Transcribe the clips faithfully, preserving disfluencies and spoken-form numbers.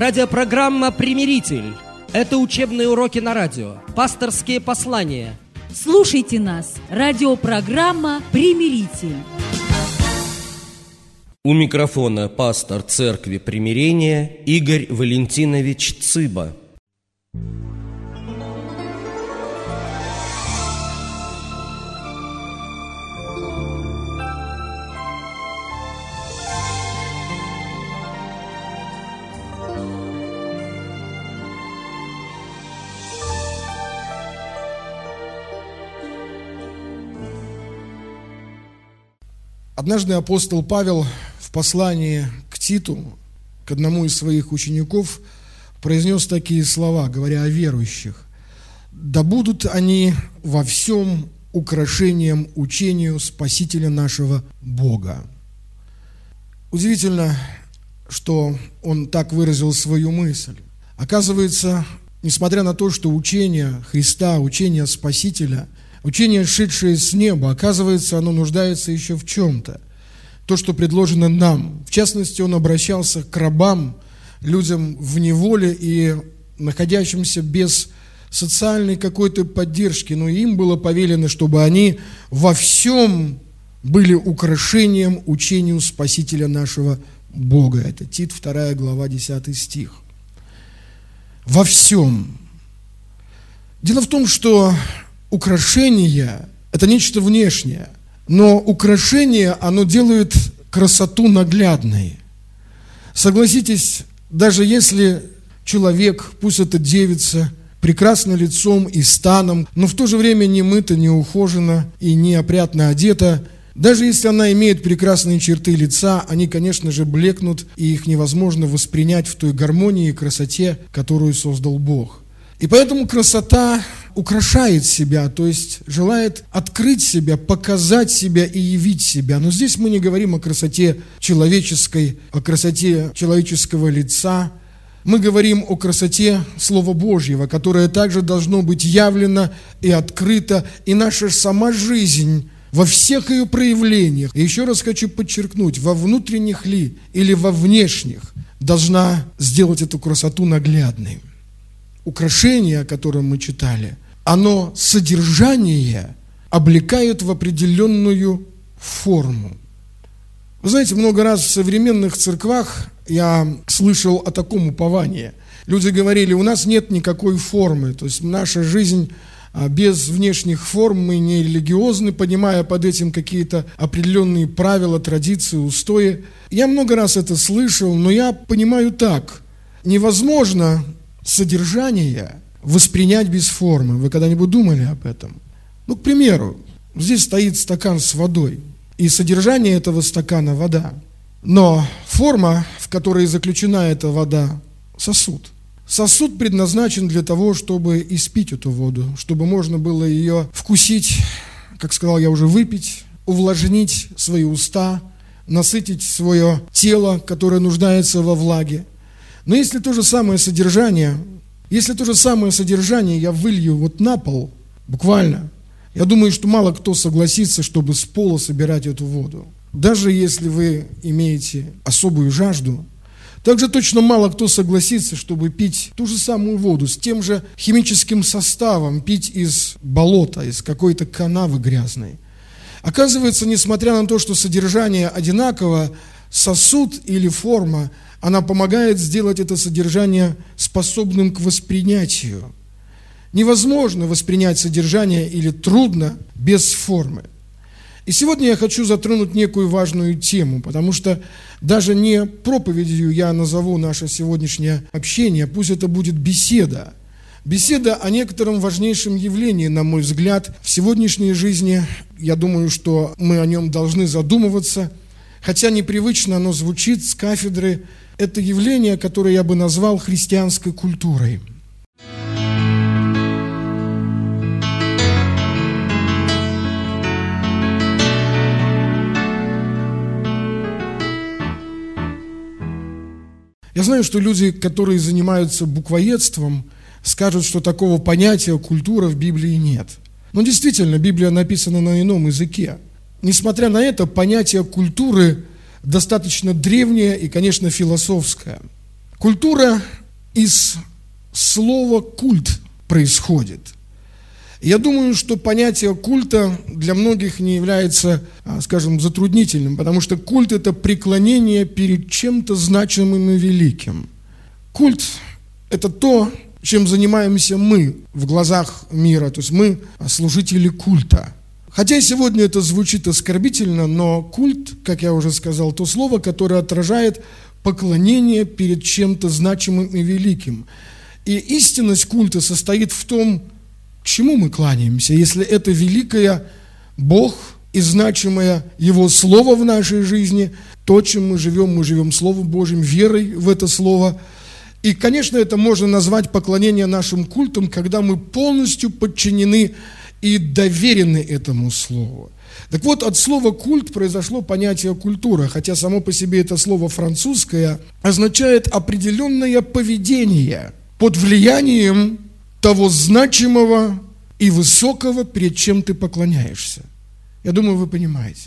Радиопрограмма «Примиритель». Это учебные уроки на радио, пасторские послания. Слушайте нас. Радиопрограмма «Примиритель». У микрофона пастор Церкви Примирения Игорь Валентинович Цыба. Однажды апостол Павел в послании к Титу, к одному из своих учеников, произнес такие слова, говоря о верующих. «Да будут они во всем украшением учению Спасителя нашего Бога». Удивительно, что он так выразил свою мысль. Оказывается, несмотря на то, что учение Христа, учение Спасителя – учение, шедшее с неба, оказывается, оно нуждается еще в чем-то. То, что предложено нам. В частности, он обращался к рабам, людям в неволе и находящимся без социальной какой-то поддержки. Но им было повелено, чтобы они во всем были украшением учению Спасителя нашего Бога. Это Тит, вторая глава, десятый стих. Во всем. Дело в том, что украшение – это нечто внешнее, но украшение, оно делает красоту наглядной. Согласитесь, даже если человек, пусть это девица, прекрасно лицом и станом, но в то же время не мыта, не ухожена и не опрятно одета, даже если она имеет прекрасные черты лица, они, конечно же, блекнут, и их невозможно воспринять в той гармонии и красоте, которую создал Бог. И поэтому красота украшает себя, то есть желает открыть себя, показать себя и явить себя. Но здесь мы не говорим о красоте человеческой, о красоте человеческого лица. Мы говорим о красоте Слова Божьего, которое также должно быть явлено и открыто, и наша сама жизнь во всех ее проявлениях, и еще раз хочу подчеркнуть, во внутренних ли или во внешних, должна сделать эту красоту наглядной. Украшение, о котором мы читали, оно содержание облекает в определенную форму. Вы знаете, много раз в современных церквах я слышал о таком уповании. Люди говорили, у нас нет никакой формы, то есть наша жизнь без внешних форм, мы не религиозны, понимая под этим какие-то определенные правила, традиции, устои. Я много раз это слышал, но я понимаю так, невозможно содержание воспринять без формы. Вы когда-нибудь думали об этом? Ну, к примеру, здесь стоит стакан с водой, и содержание этого стакана – вода. Но форма, в которой заключена эта вода – сосуд. Сосуд предназначен для того, чтобы испить эту воду, чтобы можно было ее вкусить, как сказал я уже, выпить, увлажнить свои уста, насытить свое тело, которое нуждается во влаге. Но если то же самое содержание, если то же самое содержание я вылью вот на пол, буквально, я думаю, что мало кто согласится, чтобы с пола собирать эту воду. Даже если вы имеете особую жажду, также точно мало кто согласится, чтобы пить ту же самую воду с тем же химическим составом, пить из болота, из какой-то канавы грязной. Оказывается, несмотря на то, что содержание одинаково, сосуд или форма, она помогает сделать это содержание способным к воспринятию. Невозможно воспринять содержание или трудно без формы. И сегодня я хочу затронуть некую важную тему, потому что даже не проповедью я назову наше сегодняшнее общение, пусть это будет беседа. Беседа о некотором важнейшем явлении, на мой взгляд, в сегодняшней жизни. Я думаю, что мы о нем должны задумываться, хотя непривычно оно звучит с кафедры. Это явление, которое я бы назвал христианской культурой. Я знаю, что люди, которые занимаются буквоедством, скажут, что такого понятия культура в Библии нет. Но действительно, Библия написана на ином языке. Несмотря на это, понятие культуры достаточно древнее и, конечно, философское. Культура из слова «культ» происходит. Я думаю, что понятие культа для многих не является, скажем, затруднительным, потому что культ – это преклонение перед чем-то значимым и великим. Культ – это то, чем занимаемся мы в глазах мира, то есть мы служители культа. Хотя сегодня это звучит оскорбительно, но культ, как я уже сказал, то слово, которое отражает поклонение перед чем-то значимым и великим. И истинность культа состоит в том, к чему мы кланяемся, если это великое Бог и значимое Его Слово в нашей жизни, то, чем мы живем, мы живем Словом Божьим, верой в это Слово. И, конечно, это можно назвать поклонение нашим культам, когда мы полностью подчинены и доверены этому Слову. Так вот, от слова «культ» произошло понятие «культура», хотя само по себе это слово французское означает определенное поведение под влиянием того значимого и высокого, перед чем ты поклоняешься. Я думаю, вы понимаете.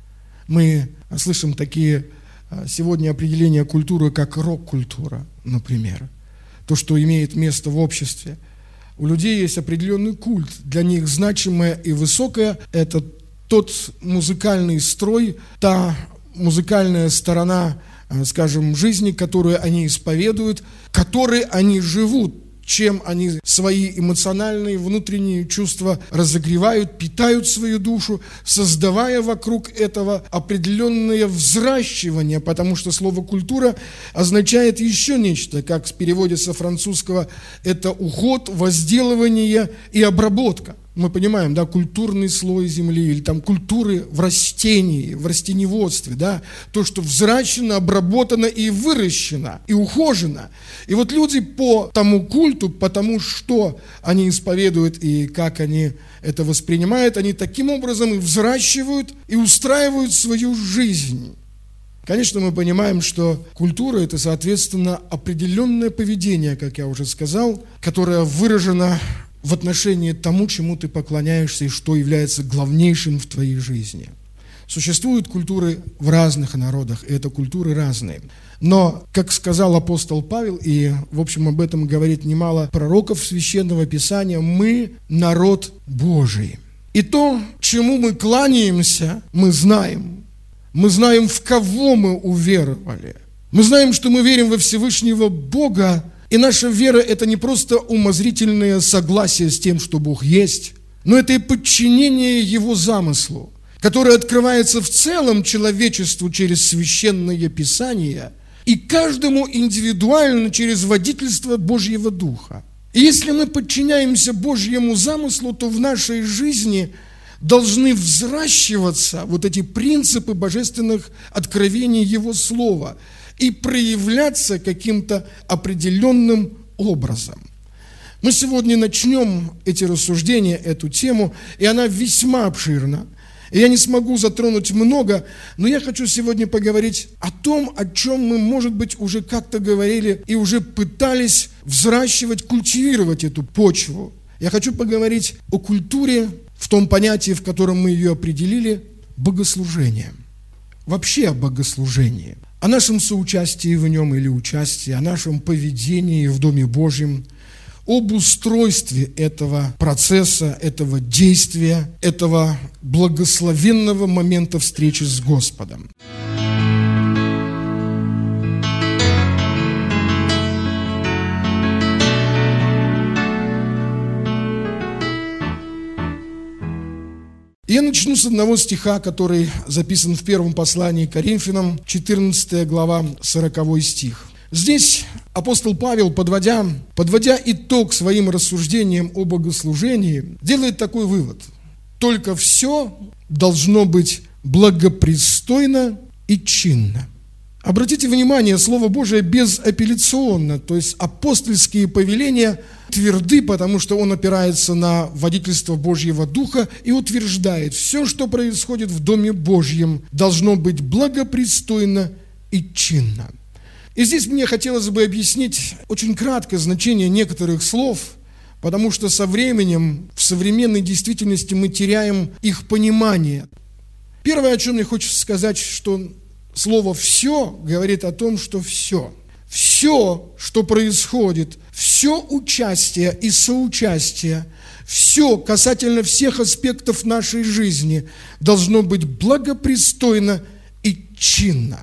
Мы слышим такие сегодня определения культуры, как рок-культура, например. То, что имеет место в обществе. У людей есть определенный культ. Для них значимое и высокое – это тот музыкальный строй, та музыкальная сторона, скажем, жизни, которую они исповедуют, которой они живут, чем они свои эмоциональные внутренние чувства разогревают, питают свою душу, создавая вокруг этого определенное взращивание, потому что слово «культура» означает еще нечто, как в переводе со французского, это уход, возделывание и обработка. Мы понимаем, да, культурный слой земли, или там культуры в растении, в растениеводстве, да, то, что взращено, обработано и выращено, и ухожено. И вот люди по тому культу, по тому, что они исповедуют и как они это воспринимают, они таким образом и взращивают, и устраивают свою жизнь. Конечно, мы понимаем, что культура – это, соответственно, определенное поведение, как я уже сказал, которое выражено в отношении тому, чему ты поклоняешься и что является главнейшим в твоей жизни. Существуют культуры в разных народах, и это культуры разные. Но, как сказал апостол Павел, и, в общем, об этом говорит немало пророков Священного Писания, мы народ Божий. И то, чему мы кланяемся, мы знаем. Мы знаем, в кого мы уверовали. Мы знаем, что мы верим во Всевышнего Бога, и наша вера – это не просто умозрительное согласие с тем, что Бог есть, но это и подчинение Его замыслу, которое открывается в целом человечеству через Священное Писание и каждому индивидуально через водительство Божьего Духа. И если мы подчиняемся Божьему замыслу, то в нашей жизни должны взращиваться вот эти принципы божественных откровений Его Слова и проявляться каким-то определенным образом. Мы сегодня начнем эти рассуждения, эту тему, и она весьма обширна. И я не смогу затронуть много, но я хочу сегодня поговорить о том, о чем мы, может быть, уже как-то говорили и уже пытались взращивать, культивировать эту почву. Я хочу поговорить о культуре в том понятии, в котором мы ее определили, богослужение. Вообще о богослужении. О нашем соучастии в нем или участии, о нашем поведении в Доме Божьем, об устройстве этого процесса, этого действия, этого благословенного момента встречи с Господом. Я начну с одного стиха, который записан в первом послании к Коринфянам, четырнадцатая глава, сороковой стих. Здесь апостол Павел, подводя, подводя итог своим рассуждениям о богослужении, делает такой вывод. Только все должно быть благопристойно и чинно. Обратите внимание, Слово Божие безапелляционно, то есть апостольские повеления тверды, потому что он опирается на водительство Божьего Духа и утверждает, все, что происходит в Доме Божьем, должно быть благопристойно и чинно. И здесь мне хотелось бы объяснить очень кратко значение некоторых слов, потому что со временем в современной действительности мы теряем их понимание. Первое, о чем мне хочется сказать, что слово «все» говорит о том, что все. Все все, что происходит, все участие и соучастие, все касательно всех аспектов нашей жизни должно быть благопристойно и чинно.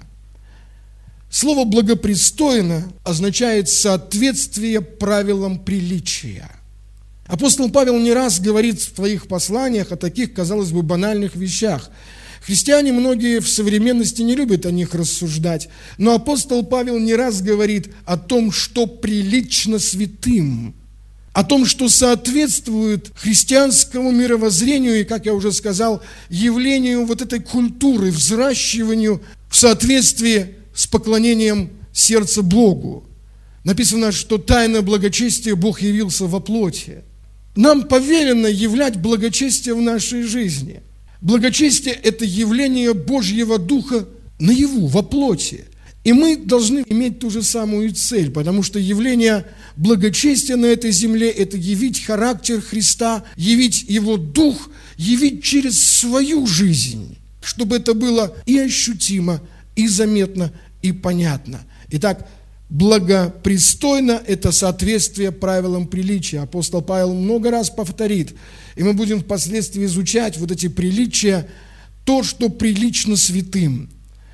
Слово «благопристойно» означает соответствие правилам приличия. Апостол Павел не раз говорит в своих посланиях о таких, казалось бы, банальных вещах. Христиане многие в современности не любят о них рассуждать, но апостол Павел не раз говорит о том, что прилично святым, о том, что соответствует христианскому мировоззрению и, как я уже сказал, явлению вот этой культуры, взращиванию в соответствии с поклонением сердца Богу. Написано, что тайна благочестия Бог явился во плоти. Нам повелено являть благочестие в нашей жизни. Благочестие – это явление Божьего Духа наяву, во плоти. И мы должны иметь ту же самую цель, потому что явление благочестия на этой земле – это явить характер Христа, явить Его Дух, явить через свою жизнь, чтобы это было и ощутимо, и заметно, и понятно. Итак, благопристойно – это соответствие правилам приличия. Апостол Павел много раз повторит, и мы будем впоследствии изучать вот эти приличия, то, что прилично святым.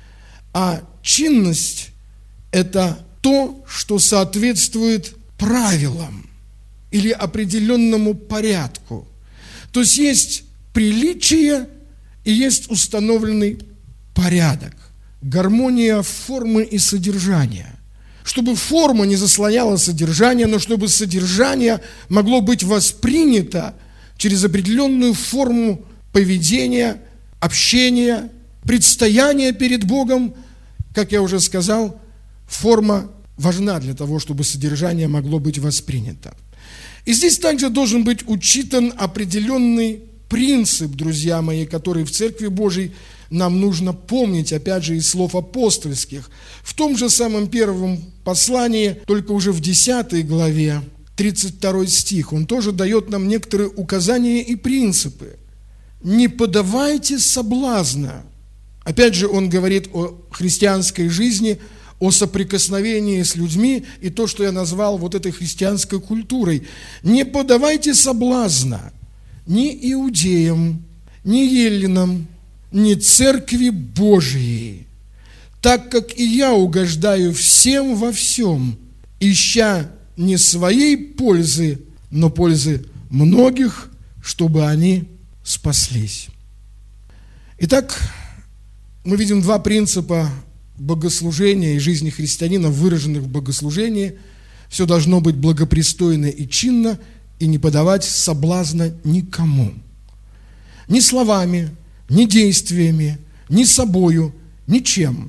А чинность – это то, что соответствует правилам или определенному порядку. То есть есть приличие и есть установленный порядок, гармония формы и содержания. Чтобы форма не заслоняла содержание, но чтобы содержание могло быть воспринято через определенную форму поведения, общения, предстояния перед Богом. Как я уже сказал, форма важна для того, чтобы содержание могло быть воспринято. И здесь также должен быть учитан определенный принцип, друзья мои, который в Церкви Божией нам нужно помнить, опять же, из слов апостольских. В том же самом первом послании, только уже в десятой главе, тридцать второй стих, он тоже дает нам некоторые указания и принципы. «Не подавайте соблазна». Опять же, он говорит о христианской жизни, о соприкосновении с людьми и то, что я назвал вот этой христианской культурой. «Не подавайте соблазна ни иудеям, ни еллинам, ни Церкви Божией, так как и я угождаю всем во всем, ища не своей пользы, но пользы многих, чтобы они спаслись». Итак, мы видим два принципа богослужения и жизни христианина, выраженных в богослужении. Все должно быть благопристойно и чинно, и не подавать соблазна никому. Ни словами, ни действиями, ни собою, ничем.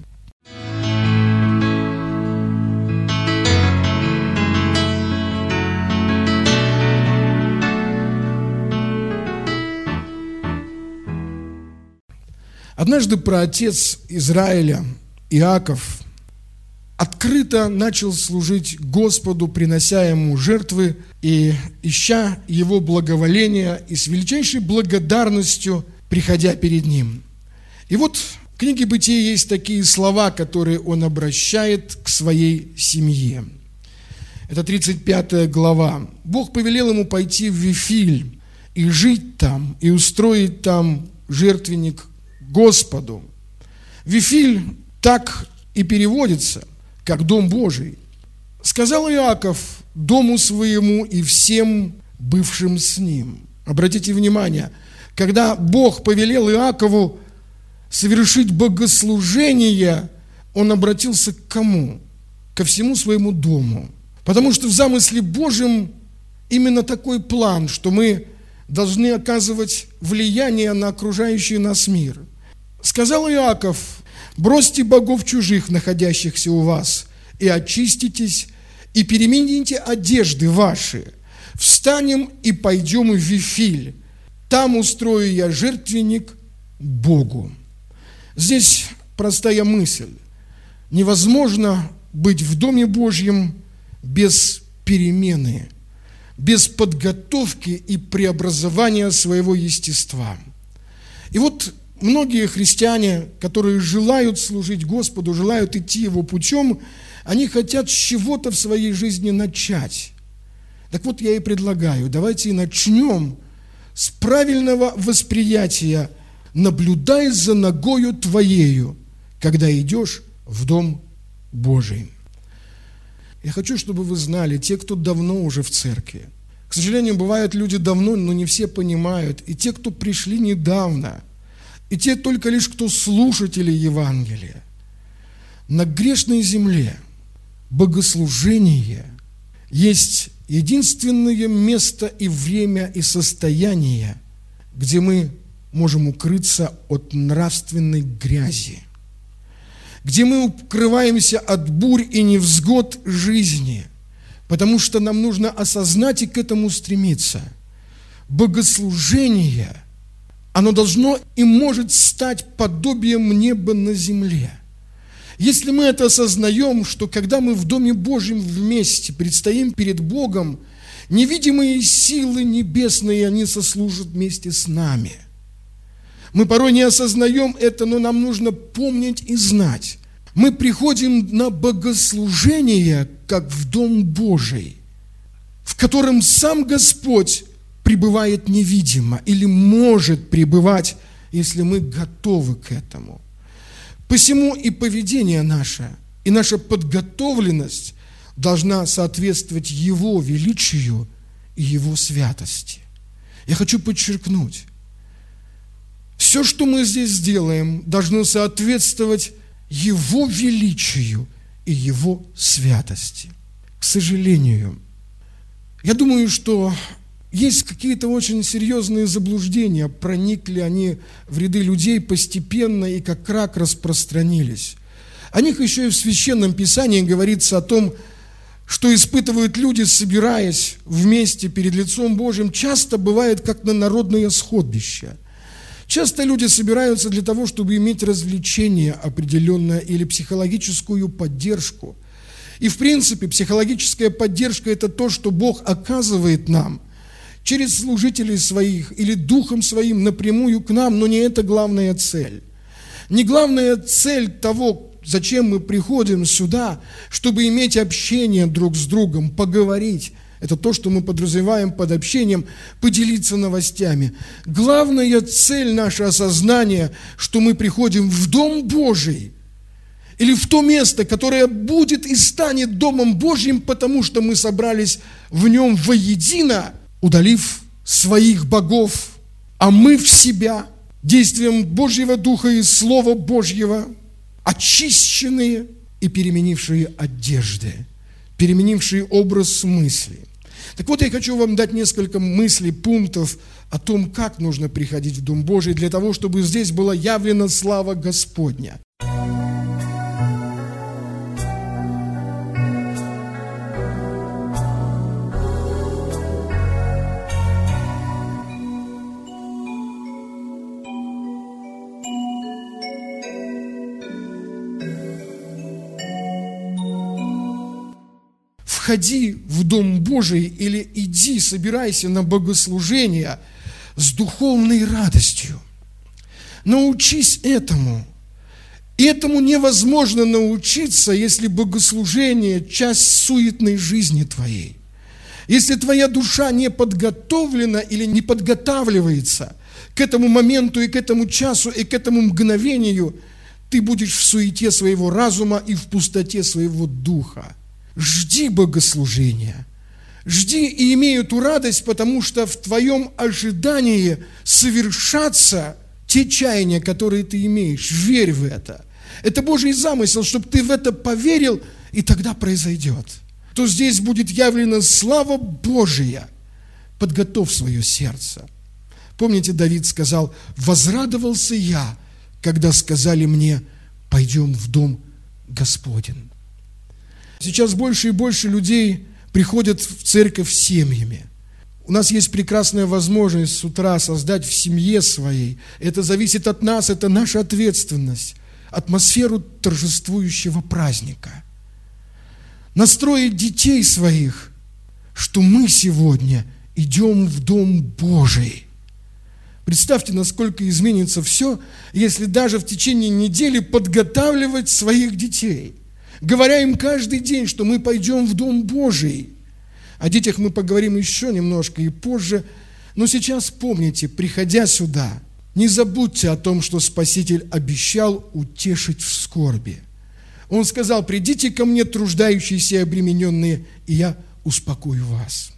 Однажды праотец Израиля Иаков открыто начал служить Господу, принося Ему жертвы и ища Его благоволения, и с величайшей благодарностью приходя перед Ним. И вот в книге Бытия есть такие слова, которые он обращает к своей семье. Это тридцать пятая глава. «Бог повелел ему пойти в Вифиль и жить там, и устроить там жертвенник Господу». Вифиль так и переводится, как Дом Божий. «Сказал Иаков дому своему и всем бывшим с ним». Обратите внимание, когда Бог повелел Иакову совершить богослужение, он обратился к кому? Ко всему своему дому. Потому что в замысле Божьем именно такой план, что мы должны оказывать влияние на окружающий нас мир. «Сказал Иаков: бросьте богов чужих, находящихся у вас, и очиститесь, и перемените одежды ваши. Встанем и пойдем в Вифиль. Там устрою я жертвенник Богу». Здесь простая мысль. Невозможно быть в Доме Божьем без перемены, без подготовки и преобразования своего естества. И вот многие христиане, которые желают служить Господу, желают идти Его путем, Они хотят с чего-то в своей жизни начать. Так вот, я и предлагаю, давайте и начнем с правильного восприятия. Наблюдай за ногою твоею, когда идешь в Дом Божий. Я хочу, чтобы вы знали, те, кто давно уже в церкви, к сожалению, бывают люди давно, но не все понимают, и те, кто пришли недавно, и те только лишь, кто слушатели Евангелия. На грешной земле богослужение есть единственное место и время и состояние, где мы можем укрыться от нравственной грязи, где мы укрываемся от бурь и невзгод жизни, потому что нам нужно осознать и к этому стремиться. Богослужение, оно должно и может стать подобием неба на земле. Если мы это осознаем, что когда мы в Доме Божьем вместе предстоим перед Богом, невидимые силы небесные, они сослужат вместе с нами. Мы порой не осознаем это, но нам нужно помнить и знать. Мы приходим на богослужение, как в Дом Божий, в котором сам Господь пребывает невидимо или может пребывать, если мы готовы к этому. Посему и поведение наше, и наша подготовленность должна соответствовать Его величию и Его святости. Я хочу подчеркнуть, все, что мы здесь сделаем, должно соответствовать Его величию и Его святости. К сожалению, я думаю, что есть какие-то очень серьезные заблуждения, проникли они в ряды людей постепенно и как рак распространились. О них еще и в Священном Писании говорится о том, что испытывают люди, собираясь вместе перед лицом Божьим, часто бывает как на народное сходбище. Часто люди собираются для того, чтобы иметь развлечение определенное или психологическую поддержку. И в принципе психологическая поддержка – это то, что Бог оказывает нам через служителей своих или Духом Своим напрямую к нам, но не это главная цель. Не главная цель того, зачем мы приходим сюда, чтобы иметь общение друг с другом, поговорить. Это то, что мы подразумеваем под общением, поделиться новостями. Главная цель – наше осознание, что мы приходим в Дом Божий или в то место, которое будет и станет Домом Божьим, потому что мы собрались в нем воедино, удалив своих богов, а мы в себя, действием Божьего Духа и Слова Божьего, очищенные и переменившие одежды, переменившие образ мысли. Так вот, я хочу вам дать несколько мыслей, пунктов о том, как нужно приходить в Дом Божий, для того, чтобы здесь была явлена слава Господня. Входи в Дом Божий или иди, собирайся на богослужение с духовной радостью. Научись этому. И этому невозможно научиться, если богослужение – часть суетной жизни твоей. Если твоя душа не подготовлена или не подготавливается к этому моменту и к этому часу и к этому мгновению, ты будешь в суете своего разума и в пустоте своего духа. Жди богослужения, жди и имей эту радость, потому что в твоем ожидании совершатся те чаяния, которые ты имеешь. Верь в это. Это Божий замысел, чтобы ты в это поверил, и тогда произойдет. То здесь будет явлена слава Божия. Подготовь свое сердце. Помните, Давид сказал: «Возрадовался я, когда сказали мне: пойдем в Дом Господень». Сейчас больше и больше людей приходят в церковь семьями. У нас есть прекрасная возможность с утра создать в семье своей. Это зависит от нас, это наша ответственность. Атмосферу торжествующего праздника. Настроить детей своих, что мы сегодня идем в Дом Божий. Представьте, насколько изменится все, если даже в течение недели подготавливать своих детей. говоря им каждый день, что мы пойдем в Дом Божий. О детях мы поговорим еще немножко и позже. Но сейчас помните, приходя сюда, не забудьте о том, что Спаситель обещал утешить в скорби. Он сказал: придите ко мне, труждающиеся и обремененные, и я успокою вас.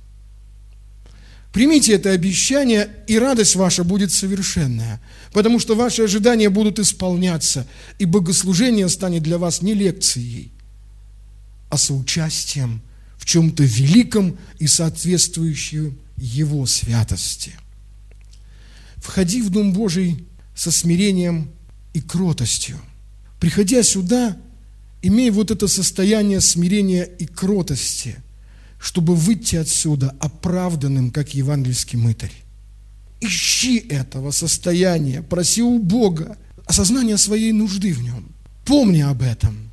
Примите это обещание, и радость ваша будет совершенная, потому что ваши ожидания будут исполняться, и богослужение станет для вас не лекцией, а соучастием в чем-то великом и соответствующем Его святости. Входи в Дом Божий со смирением и кротостью. Приходя сюда, имей вот это состояние смирения и кротости, чтобы выйти отсюда оправданным, как евангельский мытарь. Ищи этого состояния, проси у Бога осознания своей нужды в нем. Помни об этом.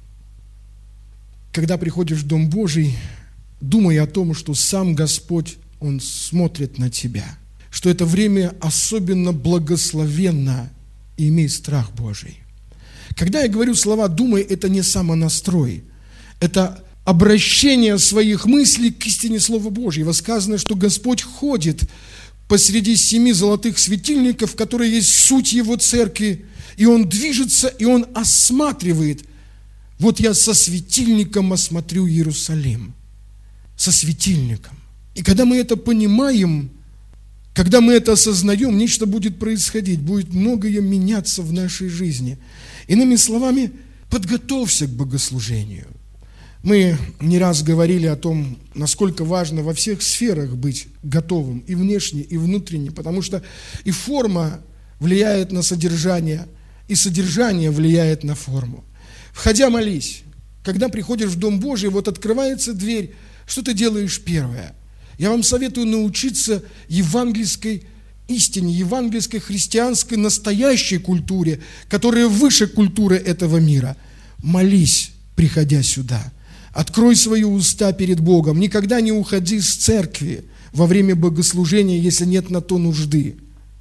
Когда приходишь в Дом Божий, думай о том, что сам Господь, Он смотрит на тебя, что это время особенно благословенно, и имей страх Божий. Когда я говорю слова «думай», это не самонастрой, это обращение своих мыслей к истине Слова Божьего. Сказано, что Господь ходит посреди семи золотых светильников, которые есть суть Его церкви, и Он движется, и Он осматривает. Вот я со светильником осмотрю Иерусалим. Со светильником. И когда мы это понимаем, когда мы это осознаем, нечто будет происходить, будет многое меняться в нашей жизни. Иными словами, подготовься к богослужению. Мы не раз говорили о том, насколько важно во всех сферах быть готовым, и внешне, и внутренне, потому что и форма влияет на содержание, и содержание влияет на форму. Входя, молись. Когда приходишь в Дом Божий, вот открывается дверь, что ты делаешь первое? Я вам советую научиться евангельской истине, евангельской христианской настоящей культуре, которая выше культуры этого мира. Молись, приходя сюда. Открой свои уста перед Богом. Никогда не уходи с церкви во время богослужения, если нет на то нужды.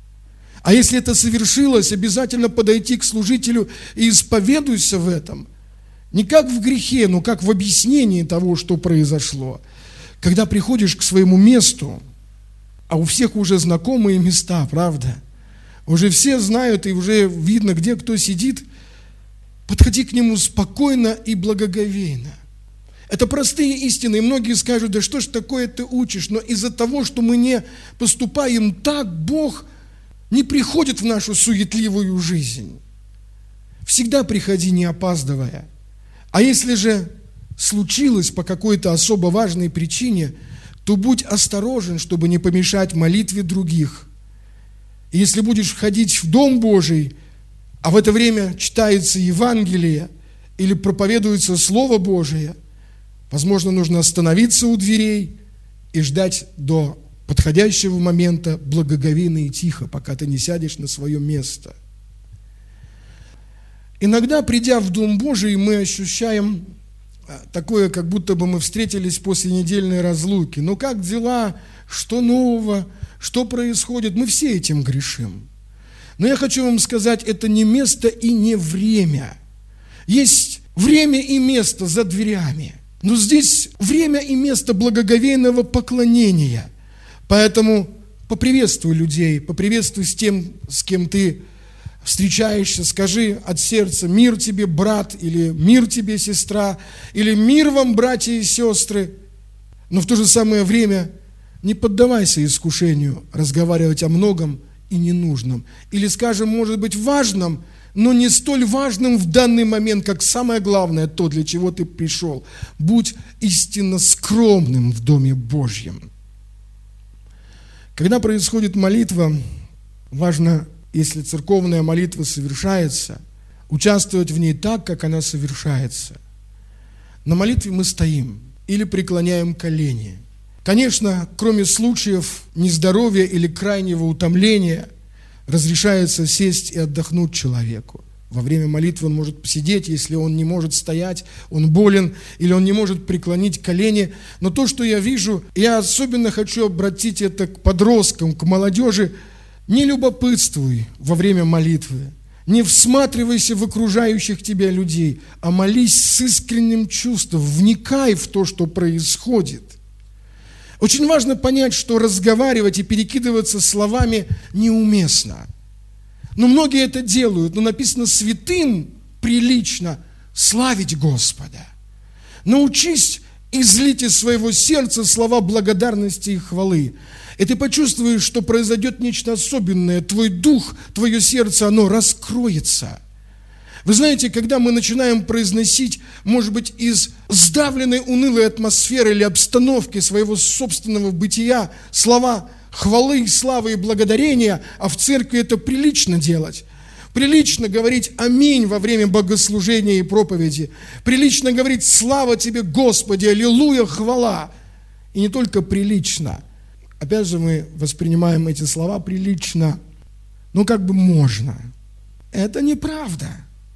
А если это совершилось, обязательно подойти к служителю и исповедуйся в этом. Не как в грехе, но как в объяснении того, что произошло. Когда приходишь к своему месту, а у всех уже знакомые места, правда? Уже все знают, и уже видно, где кто сидит. Подходи к нему спокойно и благоговейно. Это простые истины, и многие скажут: да что ж такое ты учишь? Но из-за того, что мы не поступаем так, Бог не приходит в нашу суетливую жизнь. Всегда приходи, не опаздывая. А если же случилось по какой-то особо важной причине, то будь осторожен, чтобы не помешать молитве других. И если будешь входить в Дом Божий, а в это время читается Евангелие или проповедуется Слово Божие, возможно, нужно остановиться у дверей и ждать до подходящего момента благоговейно и тихо, пока ты не сядешь на свое место. Иногда, придя в Дом Божий, мы ощущаем такое, как будто бы мы встретились после недельной разлуки. Ну как дела? Что нового? Что происходит? Мы все этим грешим. Но я хочу вам сказать, это не место и не время. Есть время и место за дверями. Но здесь время и место благоговейного поклонения. Поэтому поприветствуй людей, поприветствуй с тем, с кем ты встречаешься, скажи от сердца: мир тебе, брат, или мир тебе, сестра, или мир вам, братья и сестры. Но в то же самое время не поддавайся искушению разговаривать о многом и ненужном. Или, скажем, может быть, важном, но не столь важным в данный момент, как самое главное, то, для чего ты пришел. Будь истинно скромным в Доме Божьем. Когда происходит молитва, важно, если церковная молитва совершается, участвовать в ней так, как она совершается. На молитве мы стоим или преклоняем колени. Конечно, кроме случаев нездоровья или крайнего утомления, разрешается сесть и отдохнуть человеку. Во время молитвы он может посидеть, если он не может стоять, он болен, или он не может преклонить колени. Но то, что я вижу, я особенно хочу обратить это к подросткам, к молодежи: не любопытствуй во время молитвы, Не всматривайся в окружающих тебя людей, а молись с искренним чувством, вникай в то, что происходит. Очень важно понять, что разговаривать и перекидываться словами неуместно. Но многие это делают, но написано: святым прилично славить Господа. Научись излить из своего сердца слова благодарности и хвалы. И ты почувствуешь, что произойдет нечто особенное. Твой дух, твое сердце, оно раскроется. Вы знаете, когда мы начинаем произносить, может быть, из сдавленной, унылой атмосферы или обстановки своего собственного бытия слова хвалы, славы и благодарения, а в церкви это прилично делать. Прилично говорить «Аминь» во время богослужения и проповеди. Прилично говорить «Слава тебе, Господи! Аллилуйя! Хвала!» И не только прилично. Опять же, мы воспринимаем эти слова прилично. Ну, как бы можно. Это неправда.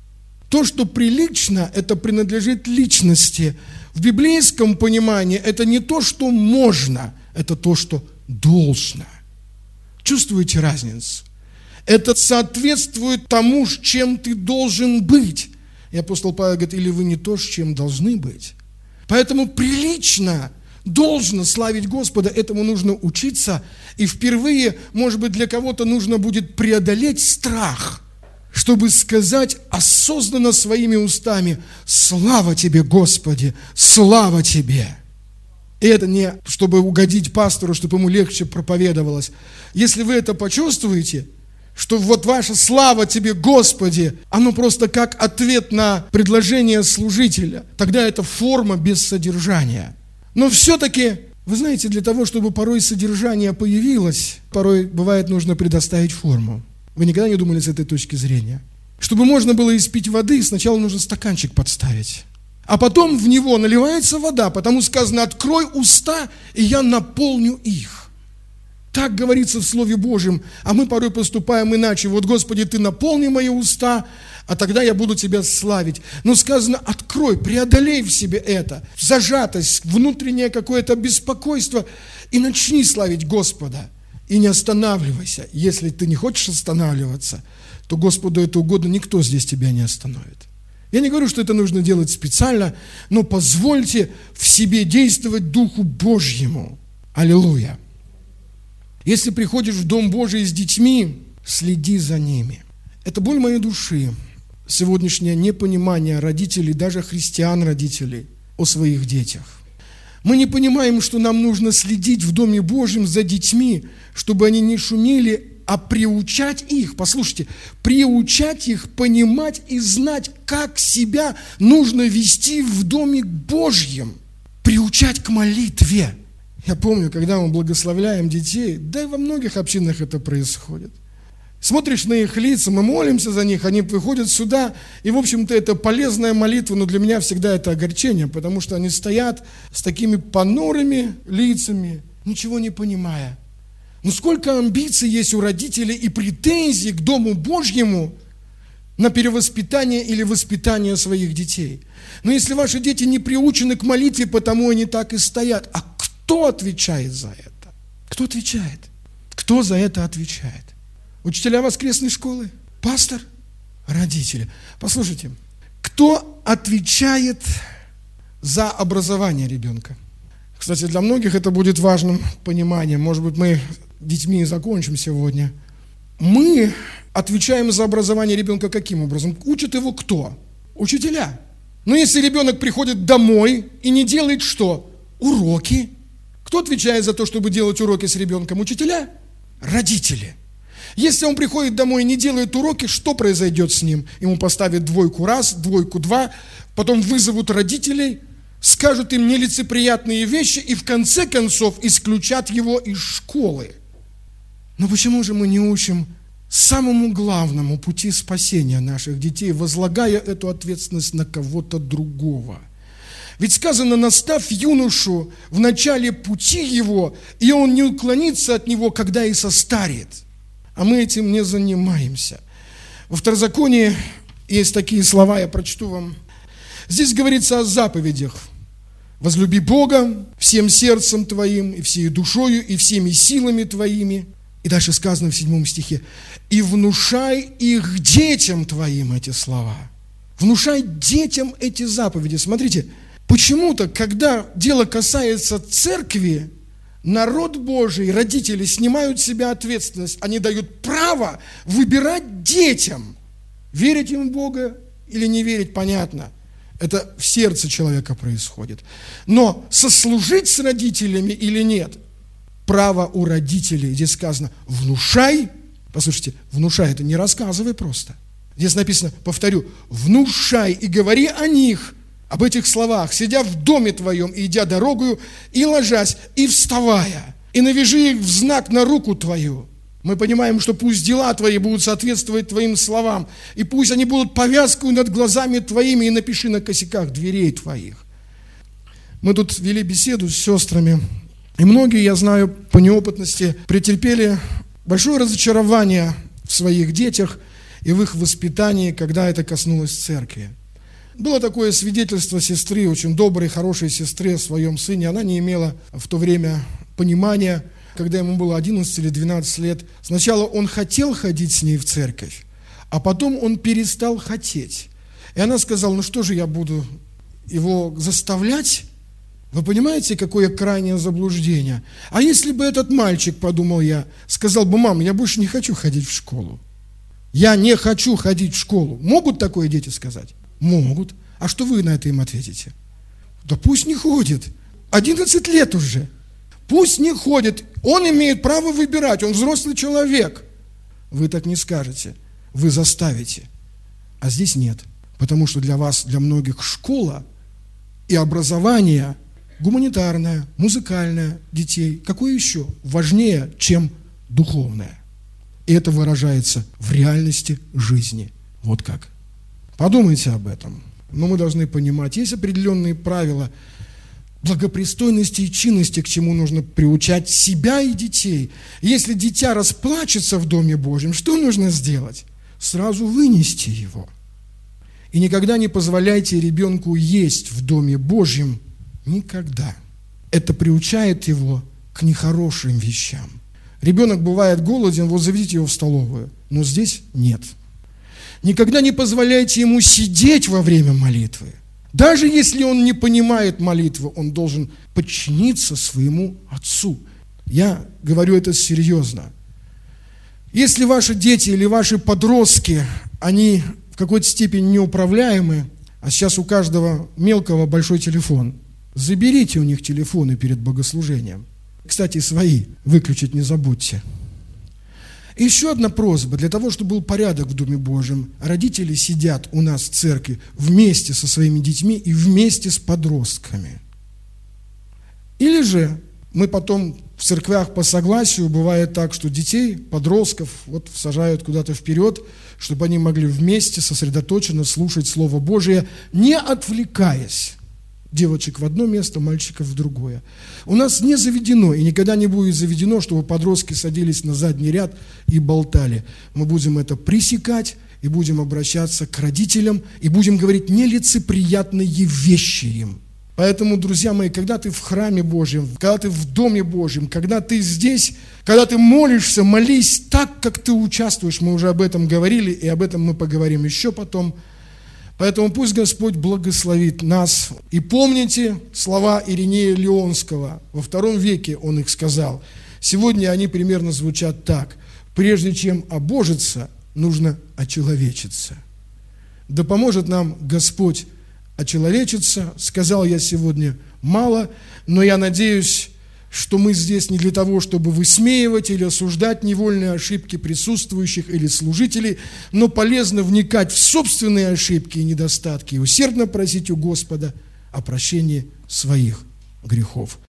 То, что прилично, это принадлежит личности. В библейском понимании это не то, что можно, это то, что должно. Чувствуете разницу? Это соответствует тому, с чем ты должен быть. И апостол Павел говорит: или вы не то, с чем должны быть. Поэтому прилично, должно славить Господа, этому нужно учиться. И впервые, может быть, для кого-то нужно будет преодолеть страх, чтобы сказать осознанно своими устами: слава тебе, Господи, слава тебе. И это не чтобы угодить пастору, чтобы ему легче проповедовалось. Если вы это почувствуете, что вот ваша слава тебе, Господи, оно просто как ответ на предложение служителя, тогда это форма без содержания. Но все-таки, вы знаете, для того, чтобы порой содержание появилось, порой бывает нужно предоставить форму. Вы никогда не думали с этой точки зрения? Чтобы можно было испить воды, сначала нужно стаканчик подставить. А потом в него наливается вода, потому сказано: открой уста, и я наполню их. Так говорится в Слове Божьем, а мы порой поступаем иначе. Вот, Господи, Ты наполни мои уста, а тогда я буду Тебя славить. Но сказано: открой, преодолей в себе это, зажатость, внутреннее какое-то беспокойство, и начни славить Господа. И не останавливайся. Если ты не хочешь останавливаться, то Господу это угодно, никто здесь тебя не остановит. Я не говорю, что это нужно делать специально, но позвольте в себе действовать Духу Божьему. Аллилуйя. Если приходишь в Дом Божий с детьми, следи за ними. Это боль моей души. Сегодняшнее непонимание родителей, даже христиан-родителей, о своих детях. Мы не понимаем, что нам нужно следить в Доме Божьем за детьми, чтобы они не шумели, а приучать их, послушайте, приучать их понимать и знать, как себя нужно вести в Доме Божьем. Приучать к молитве. Я помню, когда мы благословляем детей, да и во многих общинах это происходит. Смотришь на их лица, мы молимся за них, они приходят сюда, и, в общем-то, это полезная молитва, но для меня всегда это огорчение, потому что они стоят с такими понурыми лицами, ничего не понимая. Но сколько амбиций есть у родителей и претензий к Дому Божьему на перевоспитание или воспитание своих детей. Но если ваши дети не приучены к молитве, потому они так и стоят. А кто отвечает за это? Кто отвечает? Кто за это отвечает? Учителя воскресной школы? Пастор? Родители? Послушайте, кто отвечает за образование ребенка? Кстати, для многих это будет важным пониманием. Может быть, мы детьми закончим сегодня. Мы отвечаем за образование ребенка каким образом? Учат его кто? Учителя. Но если ребенок приходит домой и не делает что? Уроки. Кто отвечает за то, чтобы делать уроки с ребенком? Учителя? Родители. Если он приходит домой и не делает уроки, что произойдет с ним? Ему поставят двойку раз, двойку два, потом вызовут родителей, скажут им нелицеприятные вещи и в конце концов исключат его из школы. Но почему же мы не учим самому главному пути спасения наших детей, возлагая эту ответственность на кого-то другого? Ведь сказано: наставь юношу в начале пути его, и он не уклонится от него, когда и состарит. А мы этим не занимаемся. Во Второзаконии есть такие слова, я прочту вам. Здесь говорится о заповедях. Возлюби Бога всем сердцем твоим, и всей душою, и всеми силами твоими. И дальше сказано в седьмом стихе: «И внушай их детям твоим» эти слова. Внушай детям эти заповеди. Смотрите, почему-то, когда дело касается церкви, народ Божий, родители снимают с себя ответственность. Они дают право выбирать детям, верить им в Бога или не верить, понятно. Это в сердце человека происходит. Но сослужить с родителями или нет, право у родителей. Здесь сказано: внушай. Послушайте, внушай, это не рассказывай просто. Здесь написано, повторю, внушай и говори о них, об этих словах, сидя в доме твоем, и идя дорогою, и ложась, и вставая, и навяжи их в знак на руку твою. Мы понимаем, что пусть дела твои будут соответствовать твоим словам, и пусть они будут повязкой над глазами твоими, и напиши на косяках дверей твоих. Мы тут вели беседу с сестрами, и многие, я знаю, по неопытности претерпели большое разочарование в своих детях и в их воспитании, когда это коснулось церкви. Было такое свидетельство сестры, очень доброй, хорошей сестры о своем сыне. Она не имела в то время понимания, когда ему было одиннадцать или двенадцать лет. Сначала он хотел ходить с ней в церковь, а потом он перестал хотеть. И она сказала: ну что же я буду его заставлять? Вы понимаете, какое крайнее заблуждение? А если бы этот мальчик, подумал я, сказал бы: мам, я больше не хочу ходить в школу. Я не хочу ходить в школу. Могут такое дети сказать? Могут. А что вы на это им ответите? Да пусть не ходит. одиннадцать лет уже. Пусть не ходит. Он имеет право выбирать. Он взрослый человек. Вы так не скажете. Вы заставите. А здесь нет. Потому что для вас, для многих школа и образование гуманитарное, музыкальное детей, какое еще важнее, чем духовное. И это выражается в реальности жизни. Вот как. Подумайте об этом. Но мы должны понимать, есть определенные правила благопристойности и чинности, к чему нужно приучать себя и детей. Если дитя расплачется в Доме Божьем, что нужно сделать? Сразу вынести его. И никогда не позволяйте ребенку есть в Доме Божьем. Никогда. Это приучает его к нехорошим вещам. Ребенок бывает голоден, вот заведите его в столовую. Но здесь нет. Никогда не позволяйте ему сидеть во время молитвы. Даже если он не понимает молитвы, он должен подчиниться своему отцу. Я говорю это серьезно. Если ваши дети или ваши подростки, они в какой-то степени неуправляемы, а сейчас у каждого мелкого большой телефон, заберите у них телефоны перед богослужением. Кстати, свои выключить не забудьте. И еще одна просьба, для того, чтобы был порядок в Доме Божьем. Родители сидят у нас в церкви вместе со своими детьми и вместе с подростками. Или же мы потом в церквях по согласию, бывает так, что детей, подростков вот сажают куда-то вперед, чтобы они могли вместе сосредоточенно слушать Слово Божие, не отвлекаясь. Девочек в одно место, мальчиков в другое. У нас не заведено и никогда не будет заведено, чтобы подростки садились на задний ряд и болтали. Мы будем это пресекать и будем обращаться к родителям и будем говорить нелицеприятные вещи им. Поэтому, друзья мои, когда ты в храме Божьем, когда ты в Доме Божьем, когда ты здесь, когда ты молишься, молись так, как ты участвуешь. Мы уже об этом говорили, и об этом мы поговорим еще потом. Поэтому пусть Господь благословит нас. И помните слова Иринея Леонского. Во втором веке он их сказал. Сегодня они примерно звучат так. Прежде чем обожиться, нужно очеловечиться. Да поможет нам Господь очеловечиться. Сказал я сегодня мало, но я надеюсь, что мы здесь не для того, чтобы высмеивать или осуждать невольные ошибки присутствующих или служителей, но полезно вникать в собственные ошибки и недостатки и усердно просить у Господа о прощении своих грехов.